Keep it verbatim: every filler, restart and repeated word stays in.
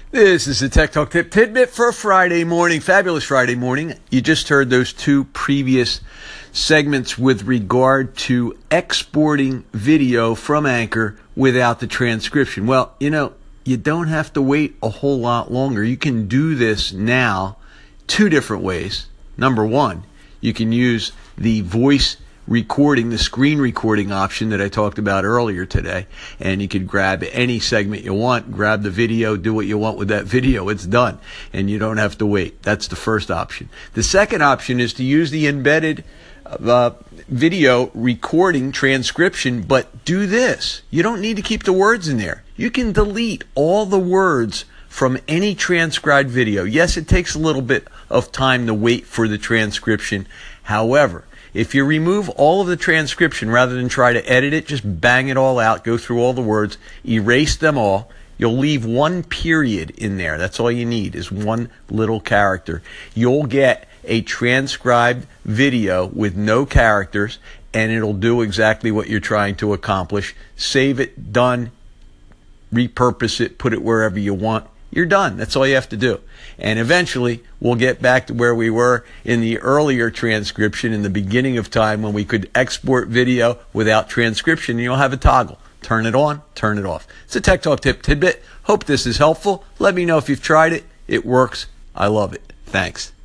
This is the Tech Talk Tip Tidbit for Friday morning. Fabulous Friday morning. You just heard those two previous segments with regard to exporting video from Anchor without the transcription. Well, you know, you don't have to wait a whole lot longer. You can do this now two different ways. Number one, you can use the voice recording, the screen recording option that I talked about earlier today, and you could grab any segment you want, grab the video, do what you want with that video. It's done, and you don't have to wait. That's the first option. The second option is to use the embedded uh, video recording transcription, but do this. You don't need to keep the words in there. You can delete all the words from any transcribed video. Yes, it takes a little bit of time to wait for the transcription. However, if you remove all of the transcription rather than try to edit it, just bang it all out, go through all the words, erase them all. You'll leave one period in there. That's all you need is one little character. You'll get a transcribed video with no characters, and it'll do exactly what you're trying to accomplish. Save it, done, repurpose it, put it wherever you want. You're done. That's all you have to do. And eventually, we'll get back to where we were in the earlier transcription in the beginning of time when we could export video without transcription. You'll have a toggle. Turn it on, turn it off. It's a Tech Talk Tip Tidbit. Hope this is helpful. Let me know if you've tried it. It works. I love it. Thanks.